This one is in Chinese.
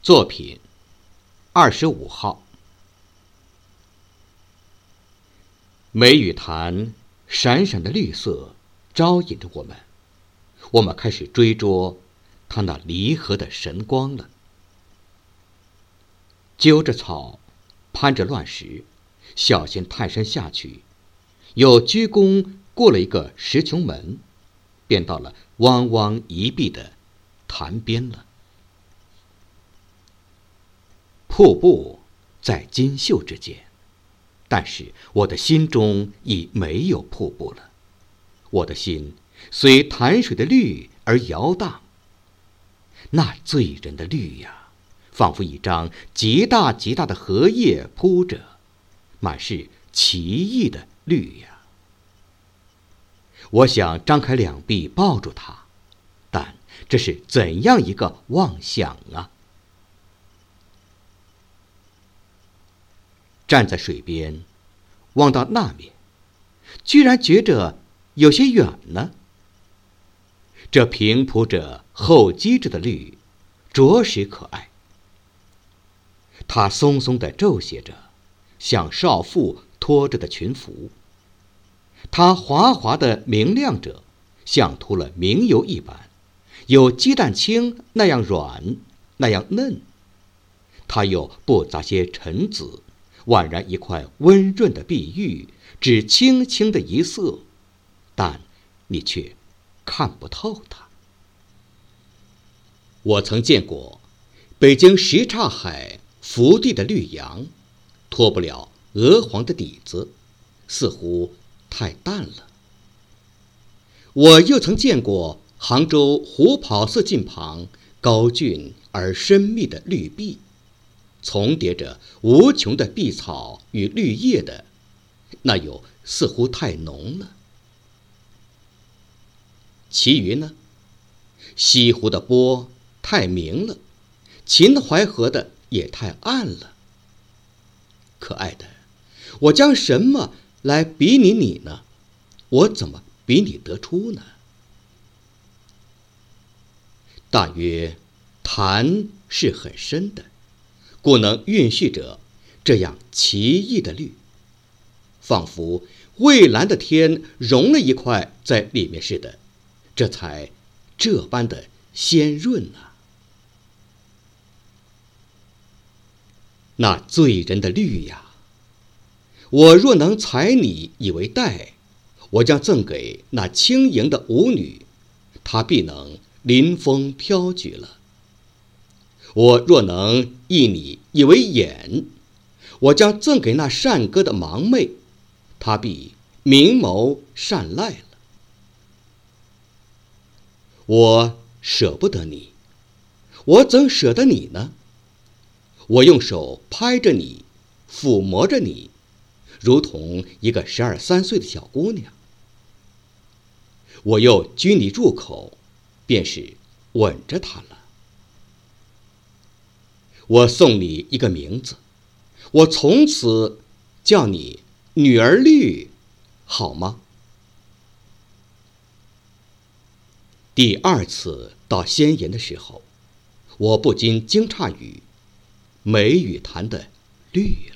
作品25号。梅雨潭闪闪的绿色招引着我们，我们开始追捉它那离合的神光了。揪着草，攀着乱石，小心探身下去，又鞠躬过了一个石穹门，便到了汪汪一碧的潭边了。瀑布在金袖之间，但是我的心中已没有瀑布了。我的心随潭水的绿而摇荡，那醉人的绿呀，仿佛一张极大极大的荷叶铺着，满是奇异的绿呀。我想张开两臂抱住它，但这是怎样一个妄想啊！站在水边，望到那面，居然觉着有些远呢。这平铺着、厚积着的绿，着实可爱。它松松地皱斜着，像少妇拖着的裙服；它滑滑地明亮着，像涂了明油一般，有鸡蛋清那样软，那样嫩。它又不杂些尘子，宛然一块温润的碧玉，只轻轻的一色，但你却看不透它。我曾见过北京什刹海福地的绿杨，脱不了鹅黄的底子，似乎太淡了。我又曾见过杭州虎跑寺近旁高峻而深密的绿壁，重叠着无穷的碧草与绿叶的，那又似乎太浓了。其余呢，西湖的波太明了，秦淮河的也太暗了。可爱的，我将什么来比拟你呢？我怎么比拟得出呢？大约潭是很深的，故能蕴蓄着这样奇异的绿，仿佛蔚蓝的天融了一块在里面似的，这才这般的鲜润啊。那醉人的绿呀，我若能采你以为带，我将赠给那轻盈的舞女，她必能临风飘举了。我若能意你以为眼，我将赠给那善歌的盲妹，她必明眸善睐了。我舍不得你，我怎舍得你呢？我用手拍着你，抚摸着你，如同一个12、13岁的小姑娘。我又居你入口，便是吻着她了。我送你一个名字，我从此叫你女儿绿，好吗？第二次到仙岩的时候，我不禁惊诧于梅雨潭的绿啊。